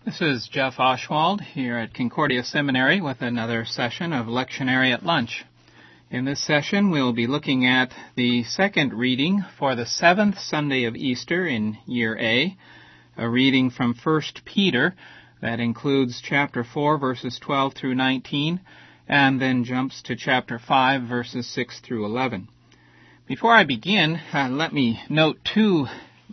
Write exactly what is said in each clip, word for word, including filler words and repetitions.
This is Jeff Oshwald here at Concordia Seminary with another session of Lectionary at Lunch. In this session, we'll be looking at the second reading for the seventh Sunday of Easter in Year A, a reading from First Peter that includes chapter four, verses twelve through nineteen, and then jumps to chapter five, verses six through eleven. Before I begin, uh, let me note two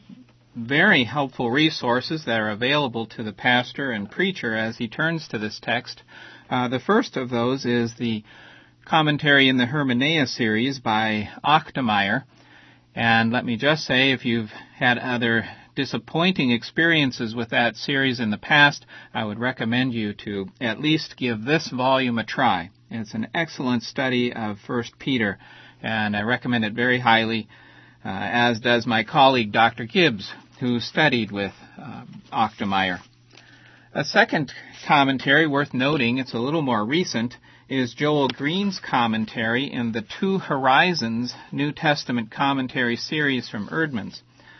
very helpful resources that are available to the pastor and preacher as he turns to this text. Uh, the first of those is the commentary in the Hermeneia series by Ochtmeyer. And let me just say, if you've had other disappointing experiences with that series in the past, I would recommend you to at least give this volume a try. It's an excellent study of First Peter, and I recommend it very highly, uh, as does my colleague Doctor Gibbs, who studied with uh, Ochtmeyer. A second commentary worth noting, it's a little more recent, is Joel Green's commentary in the Two Horizons New Testament commentary series from Eerdmans.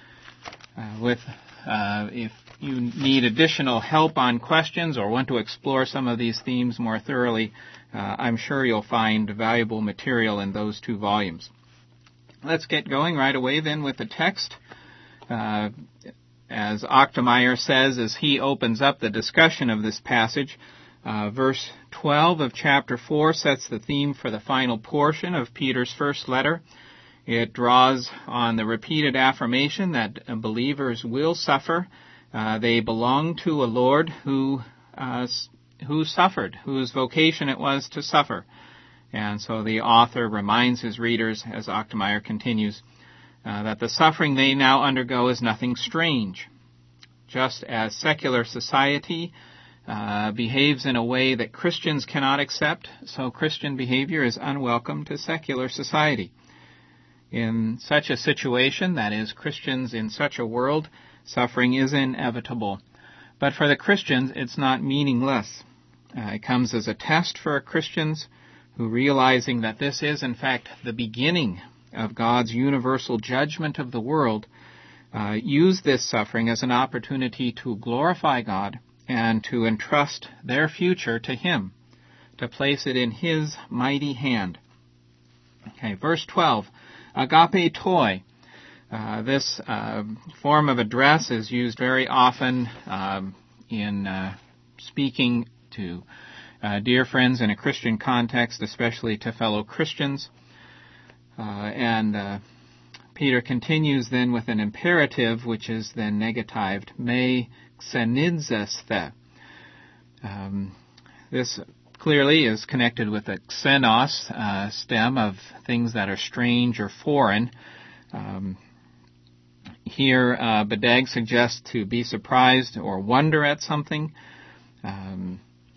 Uh, with, uh, if you need additional help on questions or want to explore some of these themes more thoroughly, uh, I'm sure you'll find valuable material in those two volumes. Let's get going right away then with the text. Uh, as Ochtmeyer says as he opens up the discussion of this passage, uh, verse twelve of chapter four sets the theme for the final portion of Peter's first letter. It draws on the repeated affirmation that believers will suffer. Uh, they belong to a Lord who uh, who suffered, whose vocation it was to suffer. And so the author reminds his readers, as Ochtmeyer continues, Uh, that the suffering they now undergo is nothing strange. Just as secular society uh, behaves in a way that Christians cannot accept, so Christian behavior is unwelcome to secular society. In such a situation, that is, Christians in such a world, suffering is inevitable. But for the Christians, it's not meaningless. Uh, it comes as a test for Christians who, realizing that this is, in fact, the beginning of God's universal judgment of the world, uh, use this suffering as an opportunity to glorify God and to entrust their future to Him, to place it in His mighty hand. Okay, verse twelve, agape toi. Uh, this uh, form of address is used very often um, in uh, speaking to uh, dear friends in a Christian context, especially to fellow Christians. Uh, and uh, Peter continues then with an imperative, which is then negatived, me xenidzesthe. Um, this clearly is connected with the xenos uh, stem of things that are strange or foreign. Um, here, uh, Bedag suggests to be surprised or wonder at something. Um,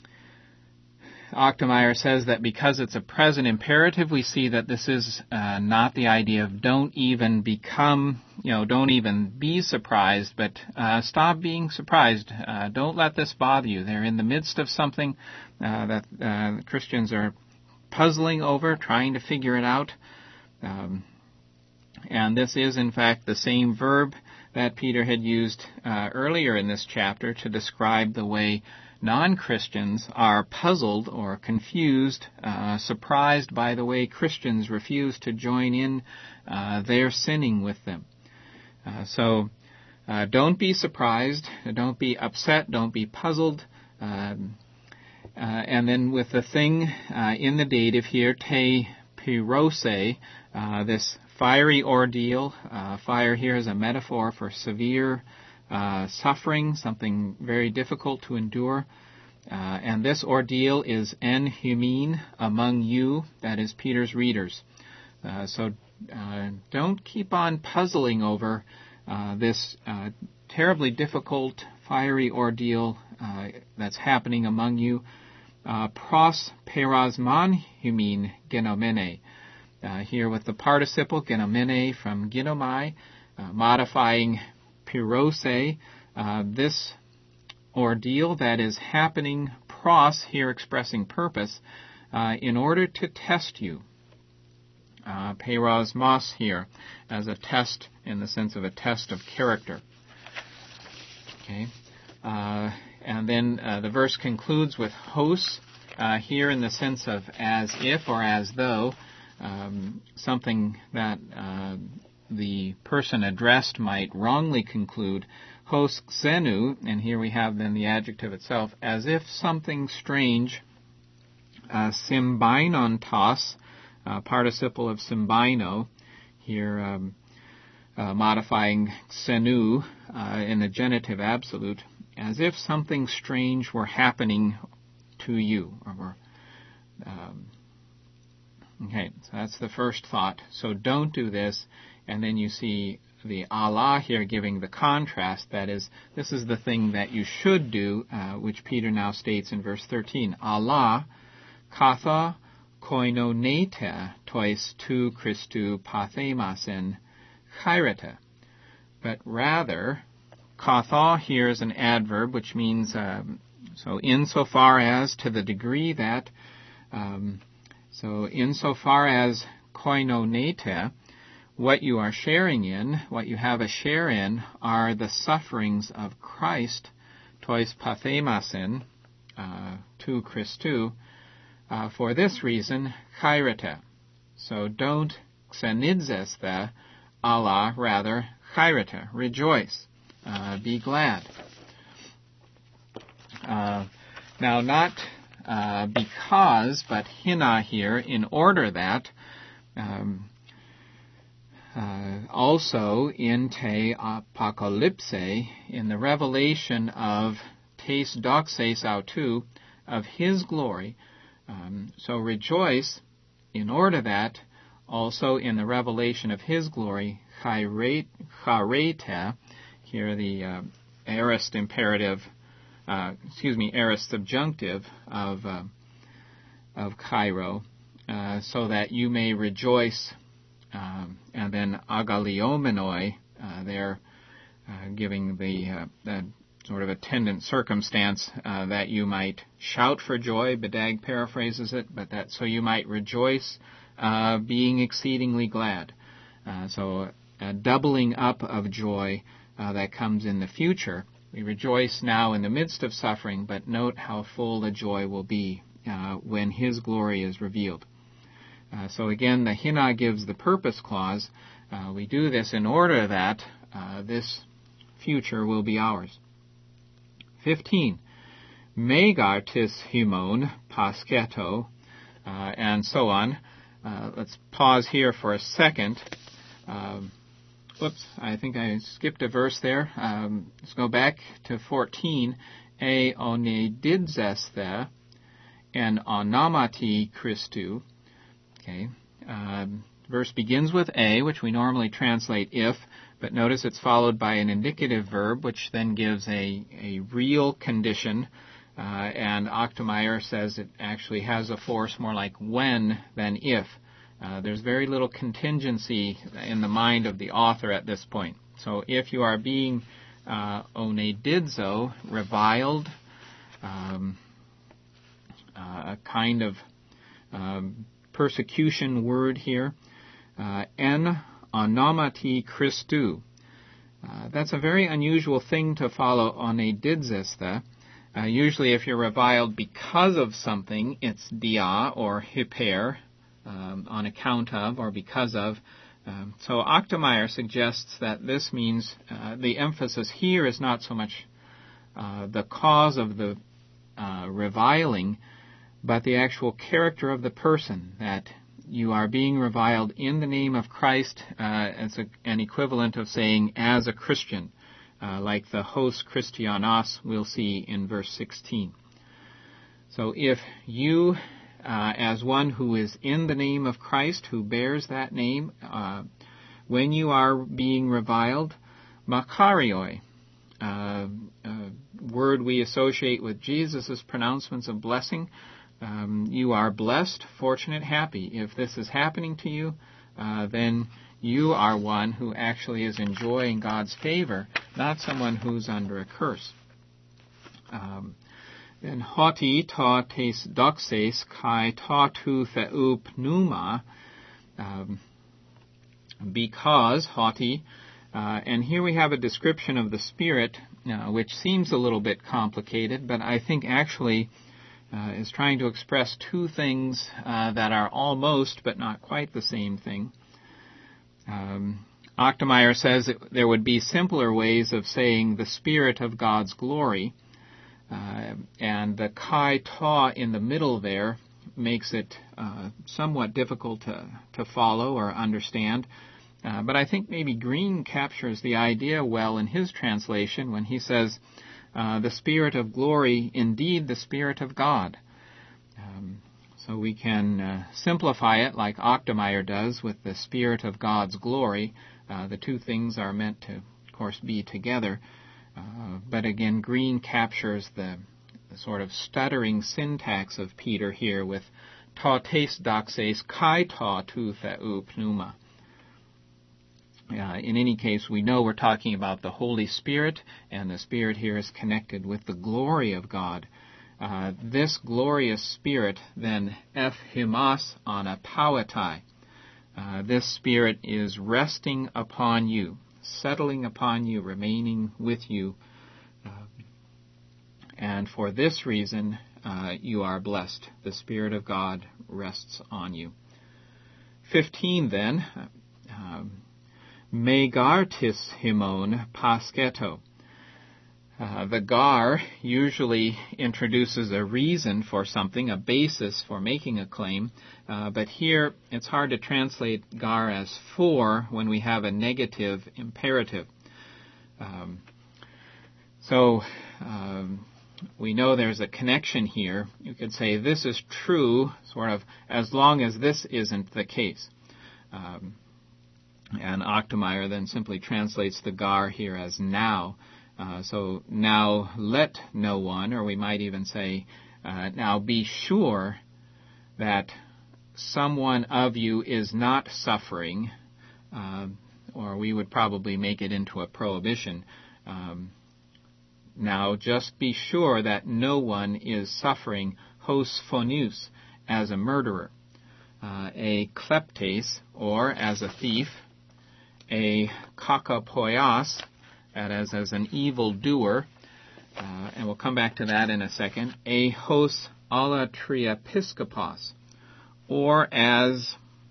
Ochtmeyer says that because it's a present imperative, we see that this is uh, not the idea of don't even become, you know, don't even be surprised, but uh, stop being surprised. Uh, don't let this bother you. They're in the midst of something uh, that uh, Christians are puzzling over, trying to figure it out. Um, and this is, in fact, the same verb that Peter had used uh, earlier in this chapter to describe the way non-Christians are puzzled or confused, uh, surprised by the way Christians refuse to join in uh, their sinning with them. Uh, so uh, don't be surprised, don't be upset, don't be puzzled. Um, uh, and then with the thing uh, in the dative here, te pirose, uh, this fiery ordeal. Uh, fire here is a metaphor for severe Uh, suffering, something very difficult to endure. Uh, and this ordeal is en humene among you, that is Peter's readers. Uh, so uh, don't keep on puzzling over uh, this uh, terribly difficult, fiery ordeal uh, that's happening among you. Uh, pros perasman humin genomene. Uh, here with the participle genomene from genomai, uh, modifying pirose, uh, this ordeal that is happening, pros, here expressing purpose, uh, in order to test you. Uh, perasmos here as a test in the sense of a test of character. Okay. Uh, And then uh, the verse concludes with hos, uh, here in the sense of as if or as though, um, something that uh, the person addressed might wrongly conclude. Hos xenu, and here we have then the adjective itself, as if something strange. Uh, symbinontos, uh, participle of symbino, here um, uh, modifying xenu uh, in the genitive absolute, as if something strange were happening to you. Or, um, okay, so that's the first thought. So don't do this, and then you see the Allah here giving the contrast, that is, this is the thing that you should do, uh, which Peter now states in verse thirteen. Allah katha koinonete tois tu Christu pathemasen chairete. But rather, katha here is an adverb, which means, um, so insofar as, to the degree that, um, so insofar as koinonete, what you are sharing in, what you have a share in, are the sufferings of Christ, tois pathemasen, uh, tu Christu, uh, for this reason, chairete. So don't xenidzesthe, Allah, rather, chairete, rejoice, uh, be glad. Uh, now, not uh, because, but hina here, in order that, um, Uh, also in te apocalypse, in the revelation of tes doxes autou, of his glory. Um, so rejoice in order that, also in the revelation of his glory, charete, here the uh, aorist imperative, uh, excuse me, aorist subjunctive of, uh, of chairo, uh, so that you may rejoice. Um, and then agaliomenoi, uh, they're uh, giving the, uh, the sort of attendant circumstance uh, that you might shout for joy. Bedag paraphrases it, but that so you might rejoice, uh, being exceedingly glad. Uh, so a doubling up of joy uh, that comes in the future. We rejoice now in the midst of suffering, but note how full the joy will be uh, when His glory is revealed. Uh, so again, the hina gives the purpose clause. Uh, we do this in order that uh, this future will be ours. fifteen. Megartis himon pasketo, uh, and so on. Uh, let's pause here for a second. Um, whoops, I think I skipped a verse there. Um, let's go back to fourteen. E onedidzesthe and onamati Christu. Okay. Um, verse begins with a, which we normally translate if, but notice it's followed by an indicative verb, which then gives a, a real condition, uh, and Ochtmeyer says it actually has a force more like when than if. Uh, there's very little contingency in the mind of the author at this point. So if you are being uh, onedidzo, reviled, um, uh, a kind of um, persecution word here, uh, en onomati Christu. Uh, that's a very unusual thing to follow onedidzesthe. Uh, usually if you're reviled because of something, it's dia or hyper, um, on account of or because of. Um, so Ochtmeyer suggests that this means uh, the emphasis here is not so much uh, the cause of the uh, reviling, but the actual character of the person, that you are being reviled in the name of Christ uh, as a, an equivalent of saying as a Christian, uh, like the hos Christianos we'll see in verse sixteen. So if you, uh, as one who is in the name of Christ, who bears that name, uh, when you are being reviled, makarioi, uh, a word we associate with Jesus' pronouncements of blessing, Um, you are blessed, fortunate, happy. If this is happening to you, uh, then you are one who actually is enjoying God's favor, not someone who's under a curse. Um, then hoti ta tes doxes kai ta tu theu pneuma, um, because hoti, uh, and here we have a description of the Spirit uh, which seems a little bit complicated, but I think actually uh, is trying to express two things uh, that are almost but not quite the same thing. Um, Ochtmeyer says that there would be simpler ways of saying the Spirit of God's glory, uh, and the kai ta in the middle there makes it uh, somewhat difficult to, to follow or understand. Uh, but I think maybe Green captures the idea well in his translation when he says, uh, the Spirit of glory, indeed the Spirit of God. Um, so we can uh, simplify it like Ochtmeyer does with the Spirit of God's glory. Uh, the two things are meant to, of course, be together. Uh, but again, Green captures the, the sort of stuttering syntax of Peter here with ta tes doxes kai ta tu theou pneuma. Uh, in any case, we know we're talking about the Holy Spirit, and the Spirit here is connected with the glory of God. Uh, this glorious Spirit, then, ephimas anapauetai. Uh, this Spirit is resting upon you, settling upon you, remaining with you. Uh, and for this reason, uh, you are blessed. The Spirit of God rests on you. Fifteen, then, uh, megartis himon pasketo. Uh, the gar usually introduces a reason for something, a basis for making a claim, uh, but here it's hard to translate gar as for when we have a negative imperative. Um, so um, we know there's a connection here. You could say this is true, sort of, as long as this isn't the case. Um, and Ochtmeyer then simply translates the gar here as now. Uh, so now let no one, or we might even say, uh, now be sure that someone of you is not suffering, uh, or we would probably make it into a prohibition. Um, now just be sure that no one is suffering hos phonous, as a murderer, uh, a kleptes, or as a thief, a kakapoios, that is, as an evildoer, uh, and we'll come back to that in a second, a hos alatriapiskopos, or as,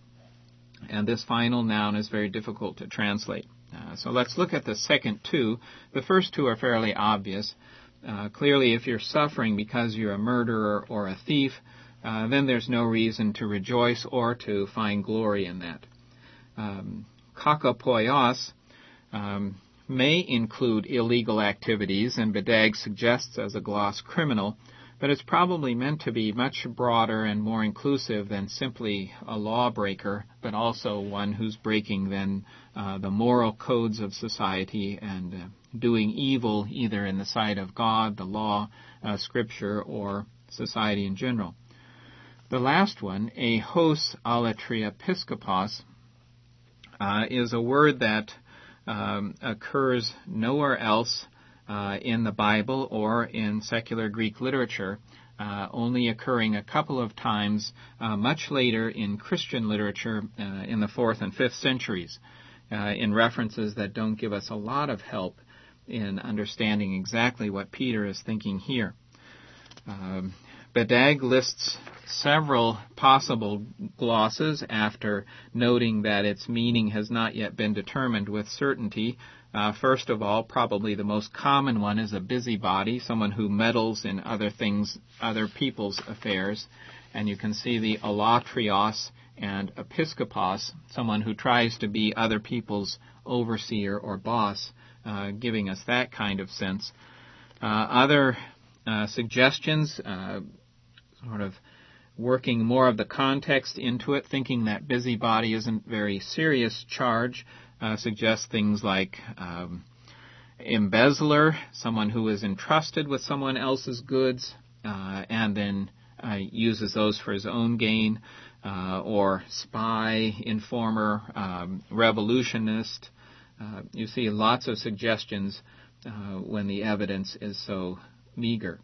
and this final noun is very difficult to translate. Uh, so let's look at the second two. The first two are fairly obvious. Uh, clearly, if you're suffering because you're a murderer or a thief, uh, then there's no reason to rejoice or to find glory in that. Um, kakapoios, um, may include illegal activities, and Bedag suggests as a gloss criminal, but it's probably meant to be much broader and more inclusive than simply a lawbreaker, but also one who's breaking then uh, the moral codes of society and uh, doing evil either in the sight of God, the law, uh, Scripture, or society in general. The last one, a hos alatriapiskopos, uh, is a word that Um, occurs nowhere else uh, in the Bible or in secular Greek literature, uh, only occurring a couple of times uh, much later in Christian literature uh, in the fourth and fifth centuries, uh, in references that don't give us a lot of help in understanding exactly what Peter is thinking here. Um, Bedag lists several possible glosses after noting that its meaning has not yet been determined with certainty. Uh, first of all, probably the most common one is a busybody, someone who meddles in other things, other people's affairs. And you can see the alatrios and episkopos, someone who tries to be other people's overseer or boss, uh, giving us that kind of sense. Uh, other uh, suggestions, uh, sort of working more of the context into it, thinking that busybody isn't very serious charge, uh, suggests things like um, embezzler, someone who is entrusted with someone else's goods uh, and then uh, uses those for his own gain, uh, or spy, informer, um, revolutionist. Uh, you see lots of suggestions uh, when the evidence is so meager.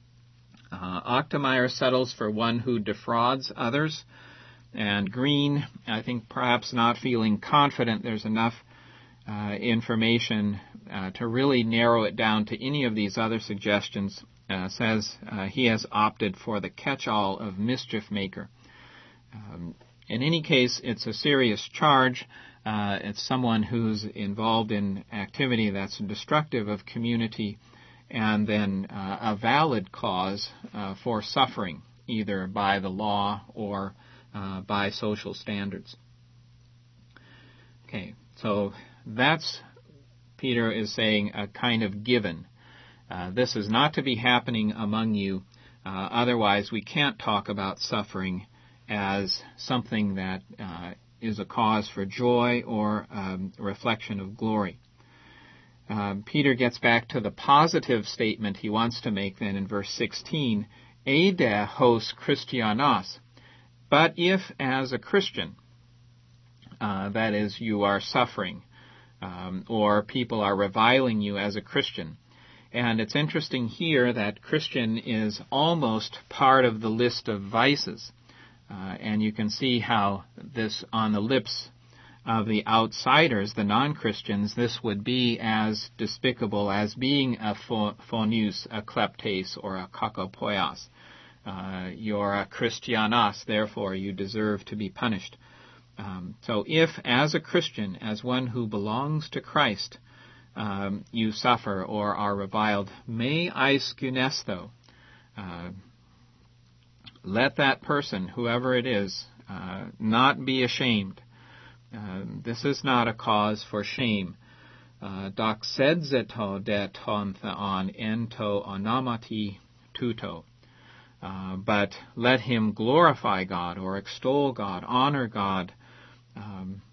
Uh, Ochtmeyer settles for one who defrauds others, and Green, I think perhaps not feeling confident there's enough uh, information uh, to really narrow it down to any of these other suggestions. Uh, says uh, he has opted for the catch-all of mischief maker. Um, in any case, it's a serious charge. Uh, it's someone who's involved in activity that's destructive of community, and then uh, a valid cause uh, for suffering, either by the law or uh, by social standards. Okay, so that's, Peter is saying, a kind of given. Uh, this is not to be happening among you. Uh, otherwise, we can't talk about suffering as something that uh, is a cause for joy or um, a reflection of glory. Uh, Peter gets back to the positive statement he wants to make then in verse sixteen, eide hos Christianos. But if, as a Christian, uh, that is, you are suffering, um, or people are reviling you as a Christian. And it's interesting here that Christian is almost part of the list of vices. Uh, and you can see how this, on the lips of the outsiders, the non-Christians, this would be as despicable as being a phonous, a kleptes, or a kakopoios. Uh, you're a Christianos, therefore you deserve to be punished. Um, so if, as a Christian, as one who belongs to Christ, Um, you suffer or are reviled, me aiskunesto. Uh, let that person, whoever it is, uh, not be ashamed. Uh, this is not a cause for shame. Doxedzeto de ton theon ento onamati tuto. Uh, but let him glorify God or extol God, honor God. Um,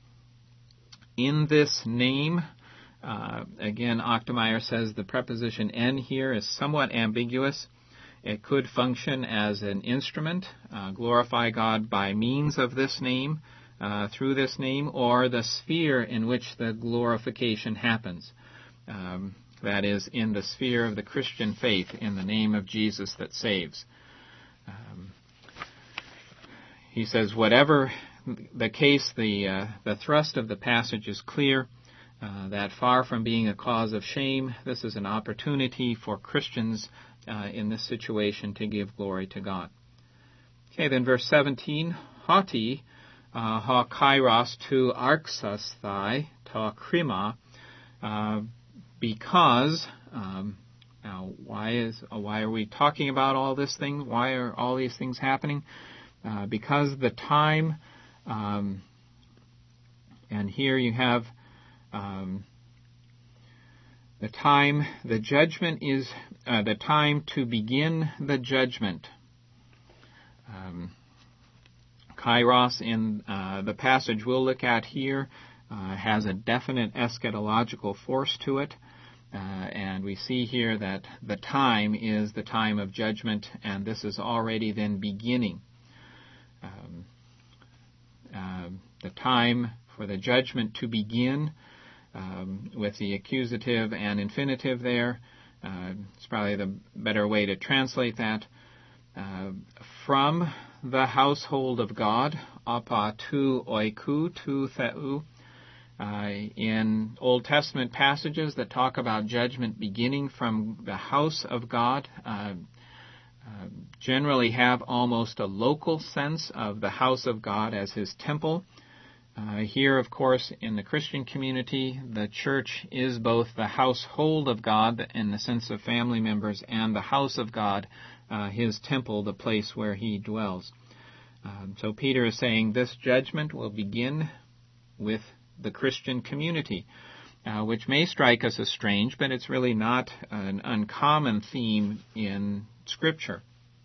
in this name, Uh, again, Ochtmeyer says the preposition en here is somewhat ambiguous. It could function as an instrument, uh, glorify God by means of this name, uh, through this name, or the sphere in which the glorification happens. Um, that is, in the sphere of the Christian faith, in the name of Jesus that saves. Um, he says, whatever the case, the uh, the thrust of the passage is clear. Uh, that far from being a cause of shame, this is an opportunity for Christians uh, in this situation to give glory to God. Okay, then verse seventeen, hauti uh, ha kairos tu arxas thai ta krima, uh, because, um, now why is uh, why are we talking about all this thing? Why are all these things happening? Uh, because the time, um, and here you have Um, the time, the judgment is uh, the time to begin the judgment. Um, Kairos in uh, the passage we'll look at here uh, has a definite eschatological force to it. Uh, and we see here that the time is the time of judgment, and this is already then beginning. Um, uh, the time for the judgment to begin, Um, with the accusative and infinitive there. Uh, it's probably the better way to translate that. Uh, from the household of God, apa tu oiku tu theu. Uh, in Old Testament passages that talk about judgment beginning from the house of God, uh, uh, generally have almost a local sense of the house of God as his temple. Uh, here, of course, in the Christian community, the church is both the household of God in the sense of family members and the house of God, uh, his temple, the place where he dwells. Um, so Peter is saying this judgment will begin with the Christian community, uh, which may strike us as strange, but it's really not an uncommon theme in Scripture.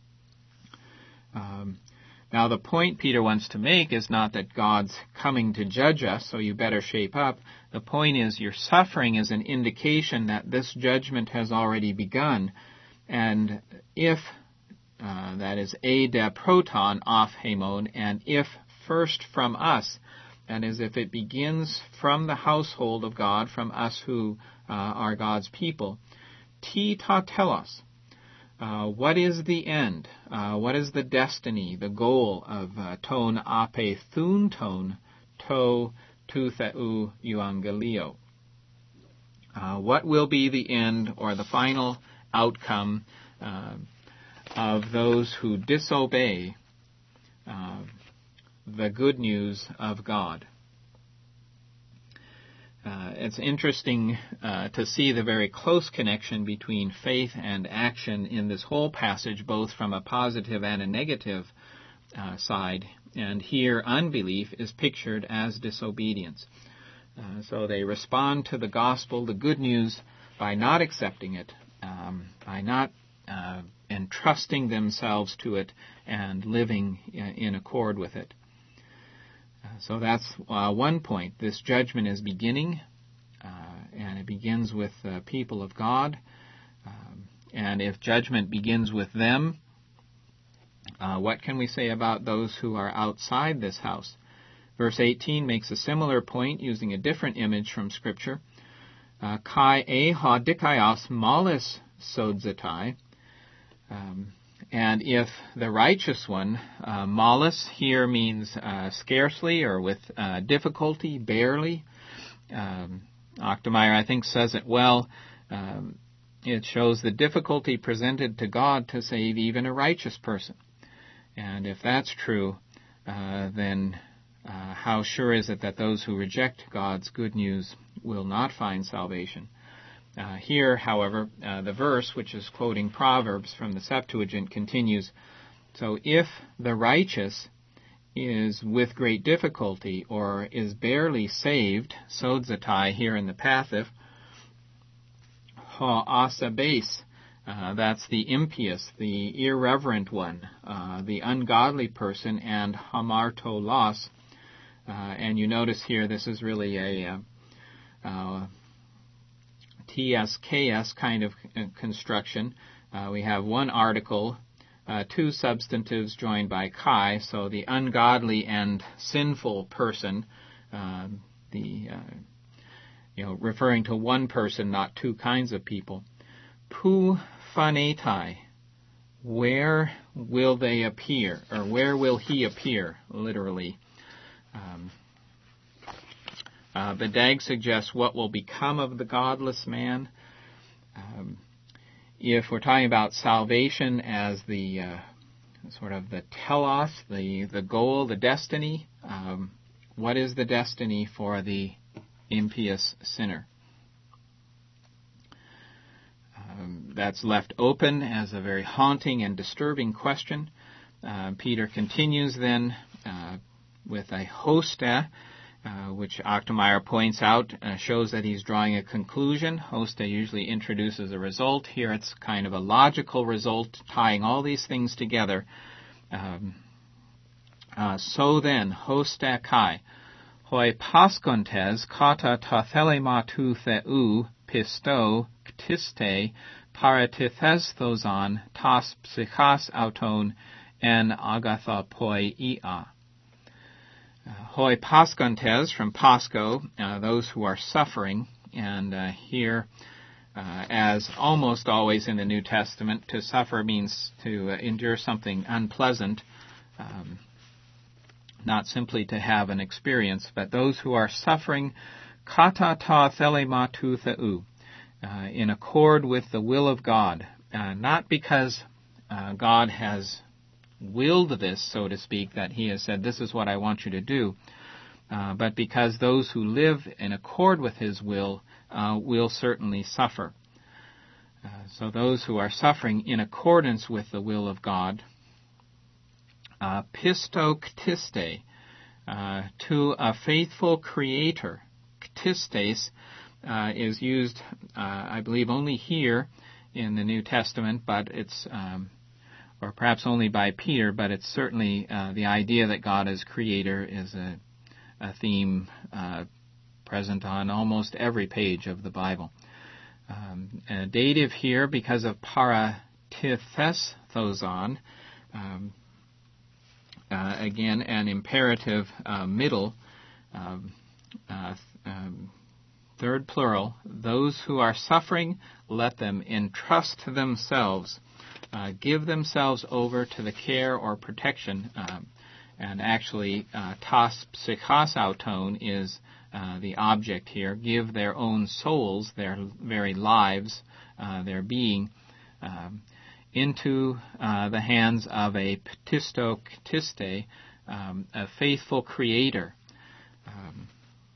Um, Now, the point Peter wants to make is not that God's coming to judge us, so you better shape up. The point is your suffering is an indication that this judgment has already begun. And if, uh, that is, a de proton off hemon, and if first from us, that is, if it begins from the household of God, from us who uh, are God's people, ti ta telos. Uh, what is the end? Uh, what is the destiny, the goal of uh, ton ape thun ton to tu theu euangelio? Uh, what will be the end or the final outcome uh, of those who disobey uh, the good news of God? Uh, it's interesting uh, to see the very close connection between faith and action in this whole passage, both from a positive and a negative uh, side. And here, unbelief is pictured as disobedience. Uh, so they respond to the gospel, the good news, by not accepting it, um, by not uh, entrusting themselves to it and living in accord with it. So that's uh, one point. This judgment is beginning, uh, and it begins with the people of God. Um, and if judgment begins with them, uh, what can we say about those who are outside this house? Verse eighteen makes a similar point using a different image from Scripture. Kai e ha dikaios malis sodzatai. Um And if the righteous one, uh, malus here means uh, scarcely or with uh, difficulty, barely. Um, Ochtmeyer, I think, says it well. Um, it shows the difficulty presented to God to save even a righteous person. And if that's true, uh, then uh, how sure is it that those who reject God's good news will not find salvation? Uh, here, however, uh, the verse, which is quoting Proverbs from the Septuagint, continues, so if the righteous is with great difficulty or is barely saved, sodzatai here in the passive, ha asabes, uh, that's the impious, the irreverent one, uh, the ungodly person, and hamartolos, uh, and you notice here this is really a uh, uh, T S K S kind of construction. Uh, we have one article, uh, two substantives joined by kai, so the ungodly and sinful person, uh, the uh, you know referring to one person, not two kinds of people. Pu phanetai, where will they appear, or where will he appear, literally. Um, Uh, Bedag suggests what will become of the godless man. Um, if we're talking about salvation as the uh, sort of the telos, the, the goal, the destiny, um, what is the destiny for the impious sinner? Um, that's left open as a very haunting and disturbing question. Uh, Peter continues then uh, with a hosta, Uh, which Ochtmeyer points out uh, shows that he's drawing a conclusion. Hosta usually introduces a result. Here it's kind of a logical result, tying all these things together. Um, uh, so then, hosta kai, hoi paskontes kata tathelema theu pisto ktiste paratithes thosan tas psychas auton en agatha poi ia. Uh, hoi paskontes, from pasco, uh, those who are suffering, and uh, here, uh, as almost always in the New Testament, to suffer means to uh, endure something unpleasant, um, not simply to have an experience, but those who are suffering, kata ta thelema tu theu, uh, in accord with the will of God, uh, not because uh, God has willed this, so to speak, that he has said, this is what I want you to do, uh, but because those who live in accord with his will uh, will certainly suffer. Uh, so those who are suffering in accordance with the will of God, uh, pisto ktiste, uh, to a faithful creator. Ktistes uh, is used, uh, I believe, only here in the New Testament, but it's um, or perhaps only by Peter, but it's certainly uh, the idea that God as creator is a, a theme uh, present on almost every page of the Bible. Um, a dative here because of paratithes thosan, um, uh, again an imperative uh, middle, um, uh, um, third plural, those who are suffering, let them entrust themselves, Uh, give themselves over to the care or protection, um, And actually, uh, tas psychos auton is uh, the object here. Give their own souls, their very lives, uh, their being, um, into uh, the hands of a ptisto ktiste, um, a faithful creator. Um,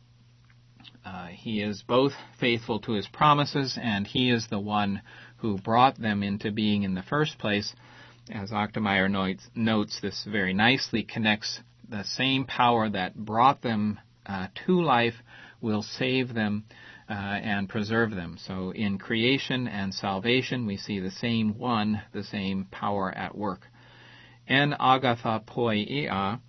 uh, he is both faithful to his promises, and he is the one who brought them into being in the first place. As Ochtmeyer notes, notes, this very nicely connects the same power that brought them uh, to life will save them uh, and preserve them. So in creation and salvation, we see the same one, the same power at work. En agatha poiea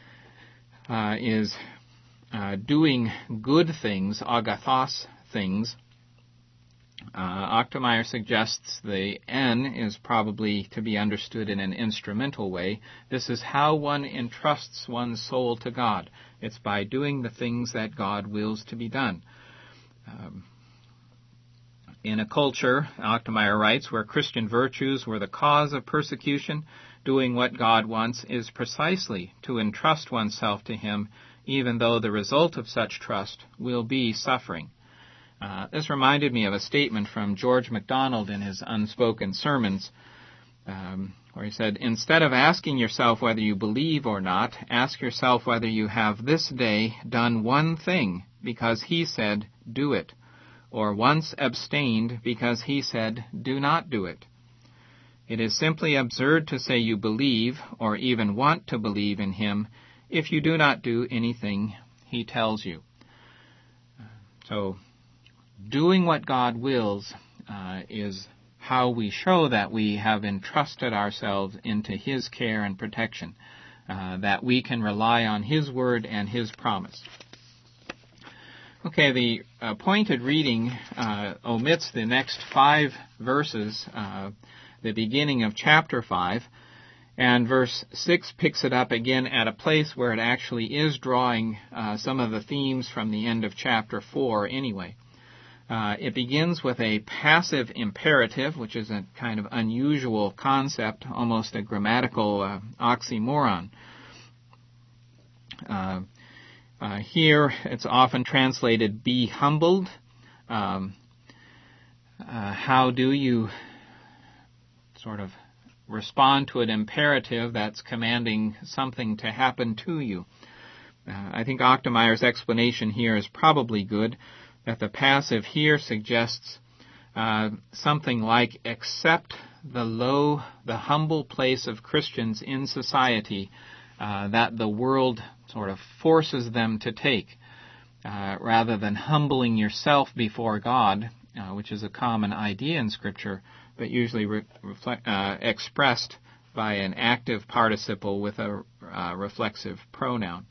uh, is uh, doing good things, agathos things. Uh, Ochtmeyer suggests the N is probably to be understood in an instrumental way. This is how one entrusts one's soul to God. It's by doing the things that God wills to be done. Um, in a culture, Ochtmeyer writes, where Christian virtues were the cause of persecution, doing what God wants is precisely to entrust oneself to Him, even though the result of such trust will be suffering. Uh, this reminded me of a statement from George MacDonald in his Unspoken Sermons, um, where he said, instead of asking yourself whether you believe or not, ask yourself whether you have this day done one thing because He said, do it, or once abstained because He said, do not do it. It is simply absurd to say you believe or even want to believe in Him if you do not do anything He tells you. So, doing what God wills uh, is how we show that we have entrusted ourselves into His care and protection, uh, that we can rely on His word and His promise. Okay, the appointed reading uh, omits the next five verses, uh, the beginning of chapter five, and verse six picks it up again at a place where it actually is drawing uh, some of the themes from the end of chapter four anyway. Uh, it begins with a passive imperative, which is a kind of unusual concept, almost a grammatical uh, oxymoron. Uh, uh, here, it's often translated, be humbled. Um, uh, how do you sort of respond to an imperative that's commanding something to happen to you? Uh, I think Ochtmeyer's explanation here is probably good, that the passive here suggests uh, something like accept the low, the humble place of Christians in society uh, that the world sort of forces them to take, uh, rather than humbling yourself before God, uh, which is a common idea in Scripture, but usually re- reflect, uh, expressed by an active participle with a uh, reflexive pronoun.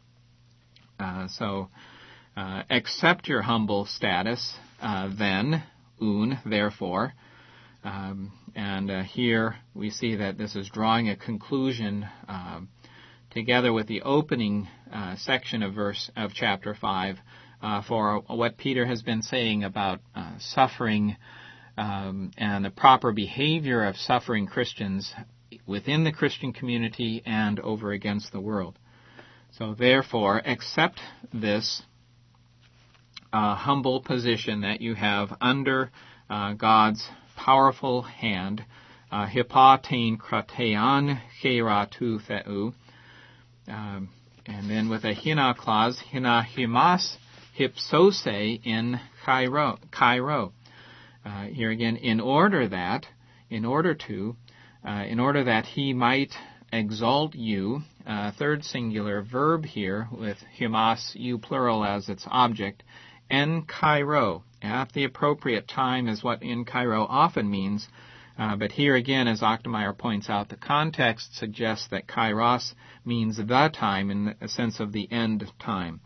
Uh, so, Uh, accept your humble status, uh, then, un, therefore. Um, and uh, here we see that this is drawing a conclusion uh, together with the opening uh, section of verse of chapter five uh, for what Peter has been saying about uh, suffering um, and the proper behavior of suffering Christians within the Christian community and over against the world. So therefore, accept this Uh, humble position that you have under uh, God's powerful hand, uh, hipatein kratean cheratu theu, um, and then with a hina clause, hina himas hypsose in kairo. kairo. Uh, here again, in order that, in order to, uh, in order that He might exalt you, uh, third singular verb here with himas, you plural as its object, en kairo, at the appropriate time is what en kairo often means, uh, but here again, as Ochtmeyer points out, the context suggests that kairos means the time in the sense of the end time.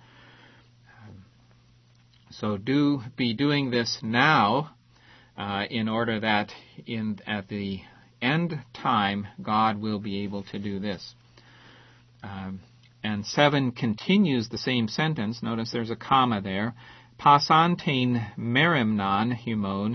So do be doing this now uh, in order that in at the end time God will be able to do this. Um, and seven continues the same sentence. Notice there's a comma there. Pasantein merimnon humon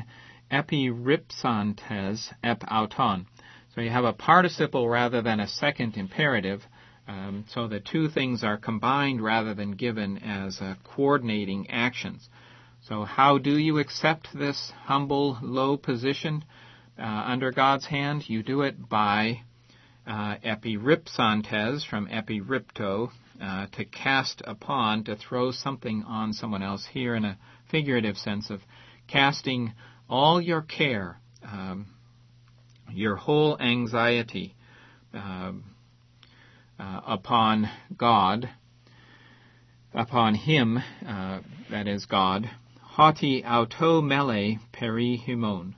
epiripsantes ep auton. So you have a participle rather than a second imperative. Um, so the two things are combined rather than given as uh, coordinating actions. So how do you accept this humble, low position uh, under God's hand? You do it by uh, epiripsantes, from epiripto, uh, to cast upon, to throw something on someone else, here in a figurative sense of casting all your care, um, your whole anxiety um, uh, upon God, upon Him, uh, that is God. Hoti auto mele perihimon.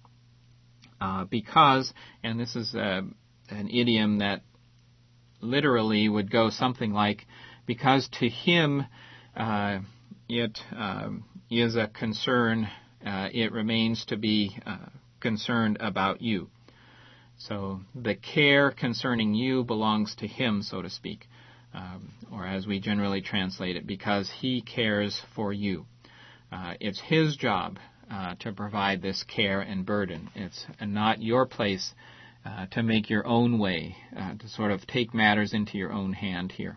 Uh, because, and this is uh, an idiom that literally would go something like, because to Him uh, it um, is a concern, uh, it remains to be uh, concerned about you. So the care concerning you belongs to Him, so to speak, um, or as we generally translate it, because He cares for you. Uh, it's His job uh, to provide this care and burden. It's not your place uh, to make your own way, uh, to sort of take matters into your own hand here.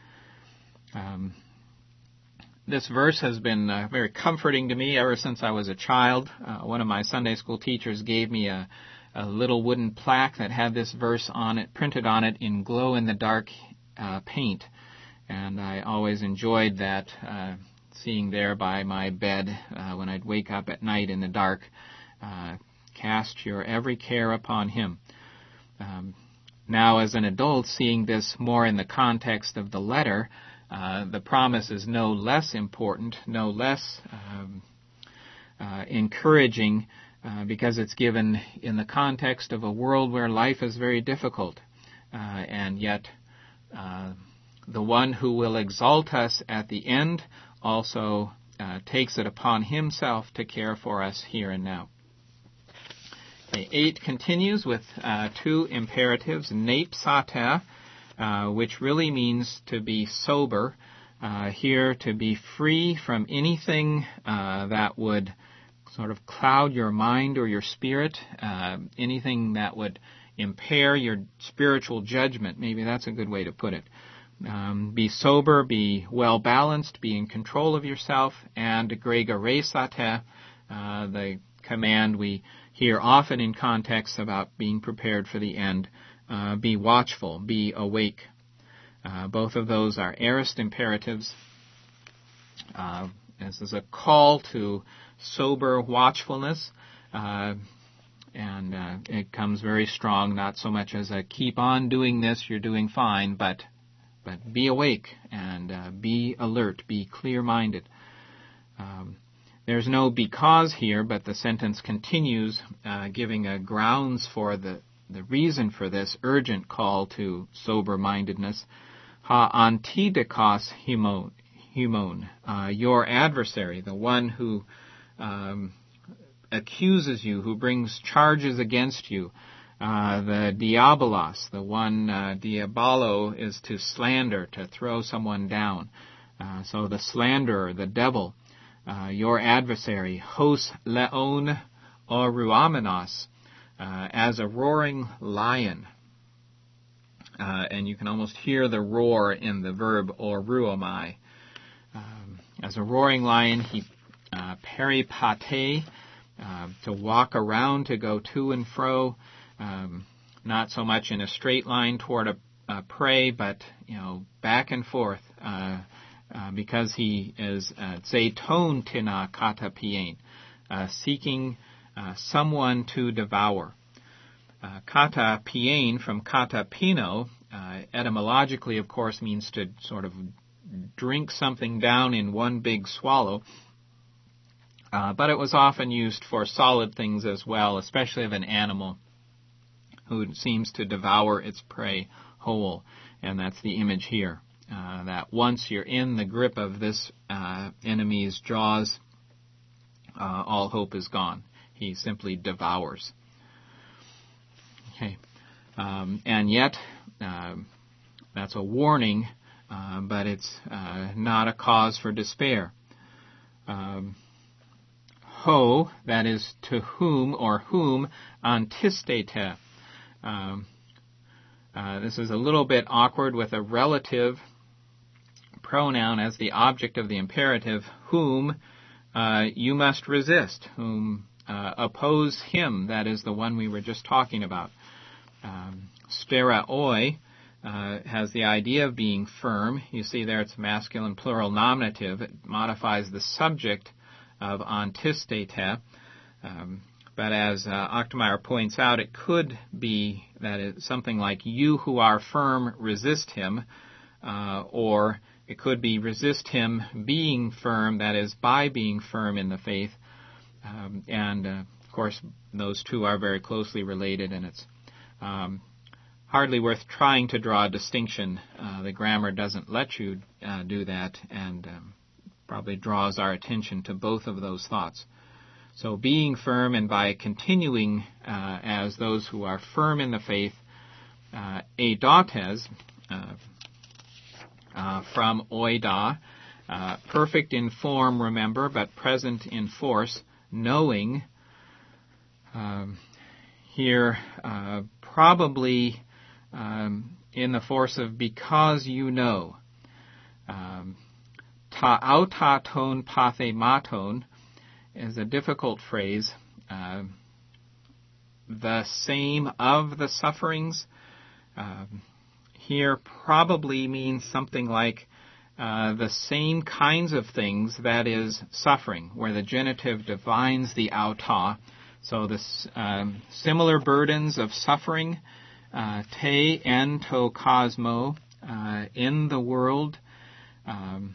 Um, this verse has been uh, very comforting to me ever since I was a child. Uh, one of my Sunday school teachers gave me a, a little wooden plaque that had this verse on it, printed on it in glow-in-the-dark uh, paint. And I always enjoyed that, uh, seeing there by my bed uh, when I'd wake up at night in the dark, uh, cast your every care upon Him. Um, now, as an adult, seeing this more in the context of the letter, uh, the promise is no less important, no less um, uh, encouraging, uh, because it's given in the context of a world where life is very difficult, uh, and yet uh, the one who will exalt us at the end also uh, takes it upon Himself to care for us here and now. Okay, eight continues with uh, two imperatives, nepsata, uh, which really means to be sober. Uh, here, to be free from anything uh, that would sort of cloud your mind or your spirit, uh, anything that would impair your spiritual judgment. Maybe that's a good way to put it. Um, be sober, be well-balanced, be in control of yourself, and gregoresate, uh, the command we hear often in contexts about being prepared for the end. Uh, be watchful, be awake. Uh, both of those are aorist imperatives. Uh, this is a call to sober watchfulness, uh, and uh, it comes very strong, not so much as a keep on doing this, you're doing fine, but but be awake and uh, be alert, be clear-minded. Um, There's no because here, but the sentence continues, uh, giving a grounds for the, the reason for this urgent call to sober-mindedness. Ha antidikos himon, himon, uh, your adversary, the one who um, accuses you, who brings charges against you. Uh, the diabolos, the one, uh, diabolo is to slander, to throw someone down. Uh, so the slanderer, the devil, Uh, your adversary, hos leon oruamenos, uh, as a roaring lion. Uh, and you can almost hear the roar in the verb oruomai. Um, as a roaring lion, he uh, peripate, uh, to walk around, to go to and fro, um, not so much in a straight line toward a, a prey, but, you know, back and forth, uh, Uh, because he is zeton tina kata pien, uh, seeking uh, someone to devour. Uh, kata pien from kata pino, uh, etymologically, of course, means to sort of drink something down in one big swallow. Uh, but it was often used for solid things as well, especially of an animal who seems to devour its prey whole. And that's the image here. Uh, that once you're in the grip of this uh, enemy's jaws, uh, all hope is gone. He simply devours. Okay, um, and yet uh, that's a warning, uh, but it's uh, not a cause for despair. Um, ho, that is to whom or whom, antistete. Um, Uh, this is a little bit awkward with a relative pronoun as the object of the imperative, whom uh, you must resist, whom uh, oppose him, that is the one we were just talking about. Um, steraoi uh, has the idea of being firm. You see there it's masculine plural nominative. It modifies the subject of antistete. Um, but as uh, Ochtmeyer points out, it could be that it's something like you who are firm resist him, uh, or it could be resist him being firm, that is, by being firm in the faith. Um, and, uh, of course, those two are very closely related, and it's um, hardly worth trying to draw a distinction. Uh, the grammar doesn't let you uh, do that, and um, probably draws our attention to both of those thoughts. So being firm, and by continuing uh, as those who are firm in the faith, uh, eidotes, uh, Uh, from oida, uh, perfect in form, remember, but present in force, knowing. Um, here, uh, probably um, in the force of because you know. Um, ta autaton pathematon is a difficult phrase. Uh, the same of the sufferings. Um, Here probably means something like uh, the same kinds of things, that is, suffering, where the genitive defines the auta. So this um, similar burdens of suffering, uh, te en to cosmo, uh, in the world, um,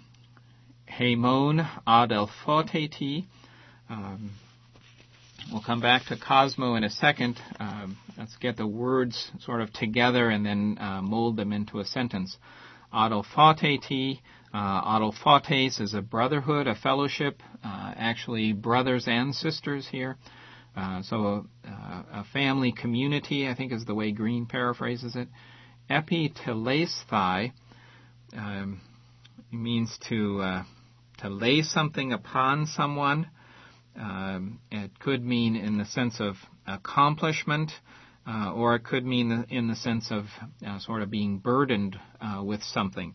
hemon adelphoteti. Um, We'll come back to cosmo in a second. Um, let's get the words sort of together and then uh, mold them into a sentence. Adelphoteti, uh, adelphotes is a brotherhood, a fellowship, uh, actually brothers and sisters here. Uh, so uh, a family community, I think is the way Green paraphrases it. Epitelesthai um, means to uh, to lay something upon someone. Um, it could mean in the sense of accomplishment, uh, or it could mean the, in the sense of uh, sort of being burdened uh, with something.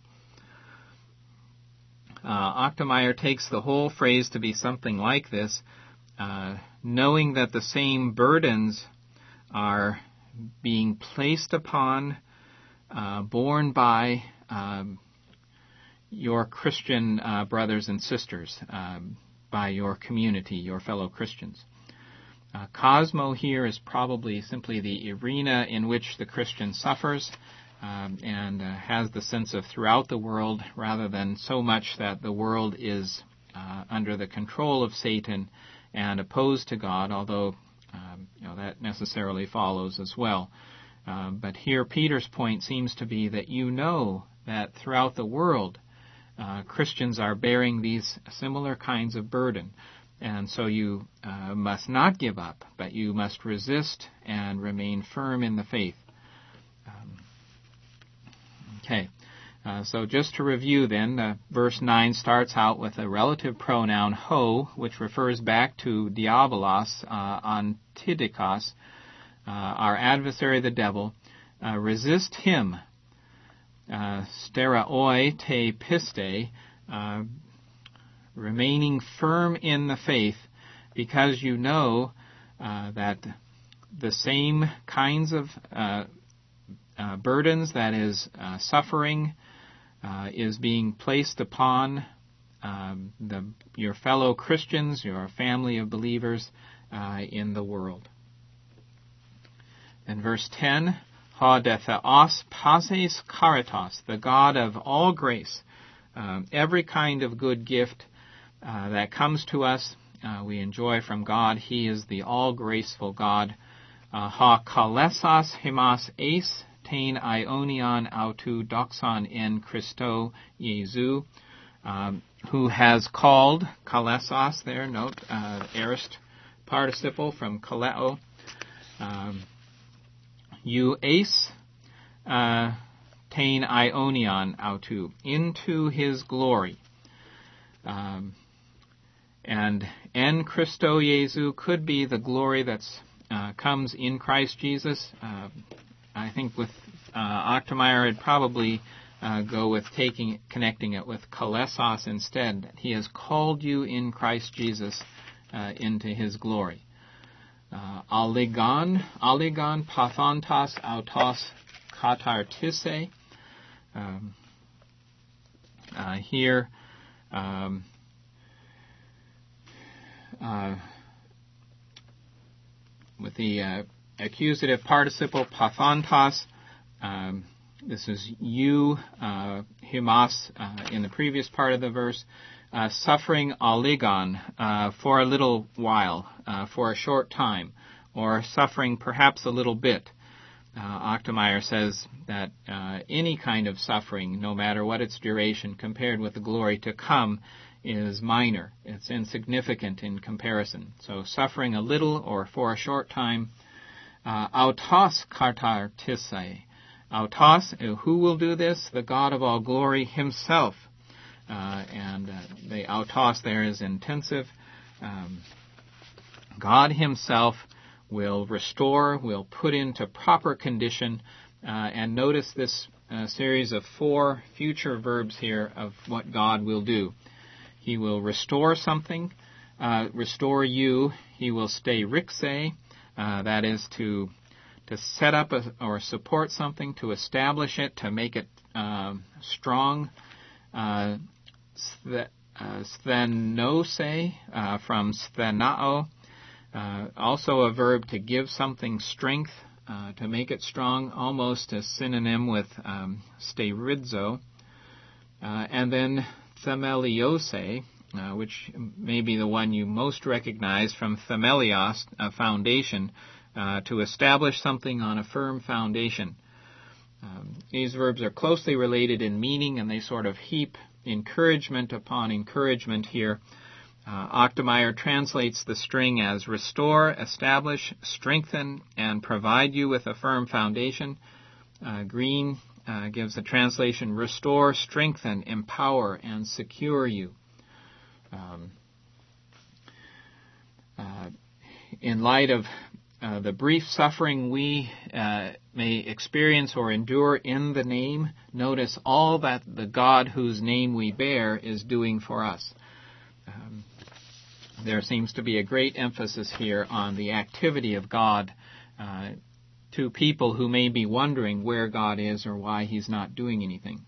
Uh, Ochtmeyer takes the whole phrase to be something like this, uh, knowing that the same burdens are being placed upon, uh, borne by um, your Christian uh, brothers and sisters, um, by your community, your fellow Christians. Uh, cosmo here is probably simply the arena in which the Christian suffers, um, and uh, has the sense of throughout the world, rather than so much that the world is uh, under the control of Satan and opposed to God, although um, you know, that necessarily follows as well. Uh, but here Peter's point seems to be that you know that throughout the world Uh, Christians are bearing these similar kinds of burden. And so you uh, must not give up, but you must resist and remain firm in the faith. Um, okay, uh, so just to review then, uh, verse nine starts out with a relative pronoun ho, which refers back to diabolos, uh, antidikos, uh, our adversary the devil. Uh, resist him. Uh, steraoi te piste, uh, remaining firm in the faith, because you know uh, that the same kinds of uh, uh, burdens, that is, uh, suffering, uh, is being placed upon um, the, your fellow Christians, your family of believers uh, in the world. And verse ten, Ha de theos pases caritas, the God of all grace, um, every kind of good gift uh, that comes to us, uh, we enjoy from God. He is the all-graceful God. Uh, ha kalesas hemas eis tein ionion autu doxon en Christo Jesu, um, who has called, kalesas there, note, uh, aorist participle from kaleo, um, you eis uh, tein ionion autu, into his glory. Um, and en Christo Jesu could be the glory that's uh, comes in Christ Jesus. Uh, I think with uh, Ochtemeyer would probably uh, go with taking connecting it with kalesos instead. He has called you in Christ Jesus uh, into his glory. Uh, aligon, aligon, pathontos, autos, katartise. Um, uh, here, um, uh, with the uh, accusative participle pathontos, um, this is you, uh, humas, uh, in the previous part of the verse. Uh, suffering aligon, uh, for a little while, uh, for a short time, or suffering perhaps a little bit. Uh, Ochtemeyer says that uh, any kind of suffering, no matter what its duration, compared with the glory to come, is minor. It's insignificant in comparison. So suffering a little or for a short time. Uh, autos katartise. Autos, who will do this? The God of all glory himself. Uh, and uh, the autos there is intensive. Um, God himself will restore, will put into proper condition. Uh, and notice this uh, series of four future verbs here of what God will do. He will restore something, uh, restore you. He will stay rixe, uh, that is to to set up a, or support something, to establish it, to make it uh, strong. Uh, Sthenose, uh, from sthenao, uh, also a verb to give something strength, uh, to make it strong, almost a synonym with um, sterizo. Uh, and then themeliose, uh, which may be the one you most recognize from themelios, a foundation, uh, to establish something on a firm foundation. Um, these verbs are closely related in meaning, and they sort of heap encouragement upon encouragement here. Uh, Ochtemeyer translates the string as restore, establish, strengthen, and provide you with a firm foundation. Uh, Green uh, gives the translation restore, strengthen, empower, and secure you. Um, uh, in light of Uh, the brief suffering we uh, may experience or endure in the name, notice all that the God whose name we bear is doing for us. Um, there seems to be a great emphasis here on the activity of God uh, to people who may be wondering where God is or why he's not doing anything.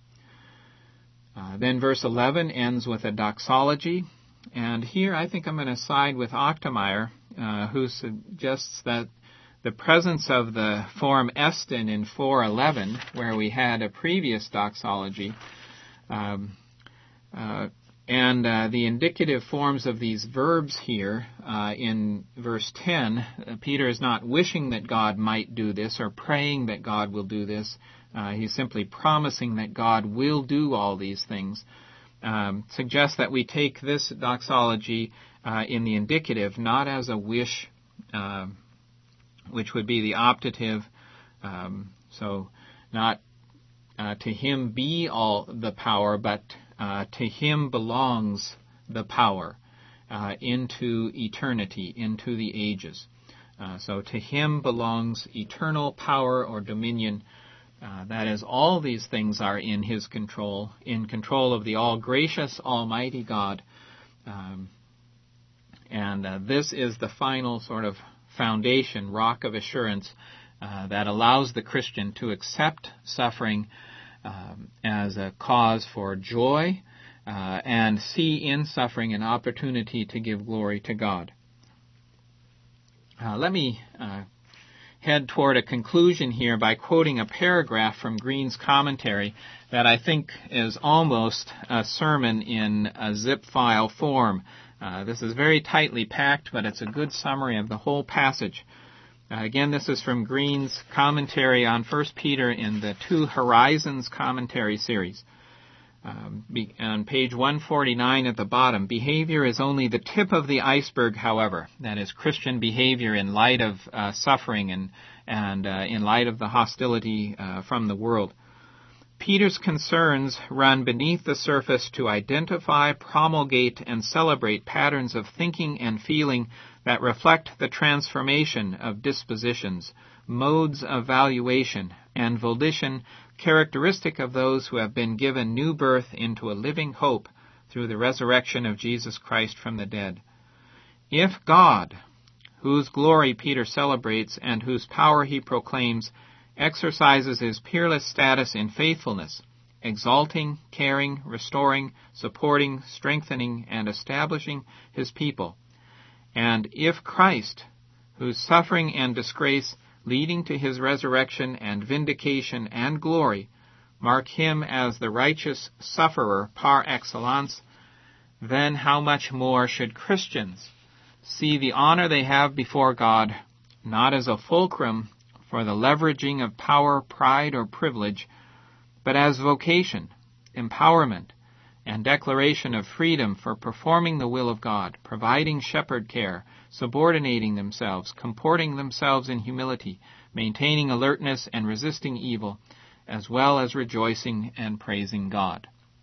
Uh, then verse eleven ends with a doxology. And here I think I'm going to side with Ochtemeyer, uh, who suggests that the presence of the form esten in four eleven, where we had a previous doxology, um, uh, and uh, the indicative forms of these verbs here uh, in verse ten, uh, Peter is not wishing that God might do this or praying that God will do this. Uh, he's simply promising that God will do all these things. Um, suggests that we take this doxology uh, in the indicative, not as a wish, uh, which would be the optative. Um, so not uh, to him be all the power, but uh, to him belongs the power uh, into eternity, into the ages. Uh, so to him belongs eternal power or dominion. Uh, that is, all these things are in his control, in control of the all-gracious, almighty God. Um, and uh, this is the final sort of foundation, rock of assurance, uh, that allows the Christian to accept suffering um, as a cause for joy uh, and see in suffering an opportunity to give glory to God. Uh, let me Uh, head toward a conclusion here by quoting a paragraph from Green's commentary that I think is almost a sermon in a zip file form. Uh, this is very tightly packed, but it's a good summary of the whole passage. Uh, again, this is from Green's commentary on First Peter in the Two Horizons commentary series. Um, be, on page one forty-nine at the bottom, behavior is only the tip of the iceberg, however. That is, Christian behavior in light of uh, suffering and, and uh, in light of the hostility uh, from the world. Peter's concerns run beneath the surface to identify, promulgate, and celebrate patterns of thinking and feeling that reflect the transformation of dispositions modes of valuation and volition characteristic of those who have been given new birth into a living hope through the resurrection of Jesus Christ from the dead. If God, whose glory Peter celebrates and whose power he proclaims, exercises his peerless status in faithfulness, exalting, caring, restoring, supporting, strengthening, and establishing his people, and if Christ, whose suffering and disgrace leading to his resurrection and vindication and glory mark him as the righteous sufferer par excellence, then how much more should Christians see the honor they have before God not as a fulcrum for the leveraging of power, pride, or privilege, but as vocation, empowerment, and declaration of freedom for performing the will of God, providing shepherd care, subordinating themselves, comporting themselves in humility, maintaining alertness and resisting evil, as well as rejoicing and praising God.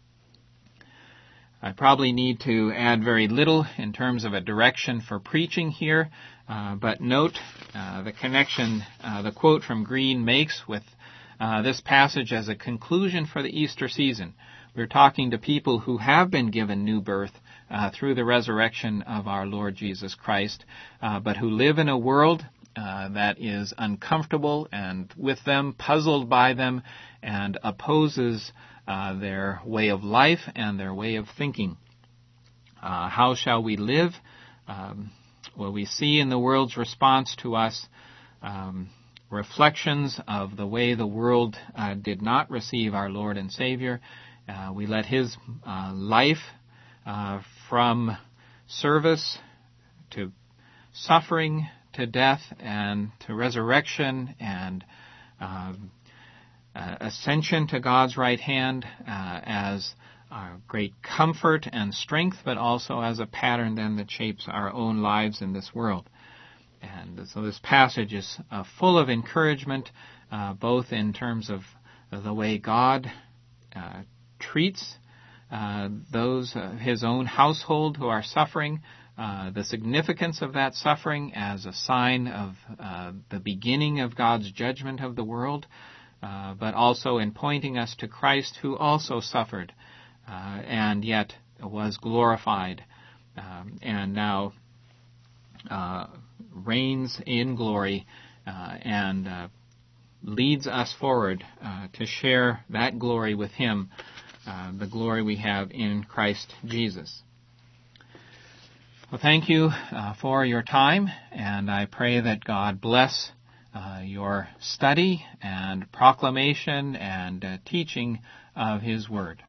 I probably need to add very little in terms of a direction for preaching here, uh, but note uh, the connection uh, the quote from Green makes with uh, this passage as a conclusion for the Easter season. We're talking to people who have been given new birth uh, through the resurrection of our Lord Jesus Christ, uh, but who live in a world uh, that is uncomfortable and with them, puzzled by them, and opposes uh, their way of life and their way of thinking. Uh, how shall we live? Um, well, we see in the world's response to us um, reflections of the way the world uh, did not receive our Lord and Savior. Uh, we let his uh, life uh, from service to suffering to death and to resurrection and uh, uh, ascension to God's right hand uh, as our great comfort and strength, but also as a pattern then that shapes our own lives in this world. And so this passage is uh, full of encouragement, uh, both in terms of the way God uh, treats uh, those of his own household who are suffering, uh, the significance of that suffering as a sign of uh, the beginning of God's judgment of the world, uh, but also in pointing us to Christ, who also suffered uh, and yet was glorified um, and now uh, reigns in glory uh, and uh, leads us forward uh, to share that glory with him, uh, the glory we have in Christ Jesus. Well, thank you uh, for your time, and I pray that God bless uh, your study and proclamation and uh, teaching of his word.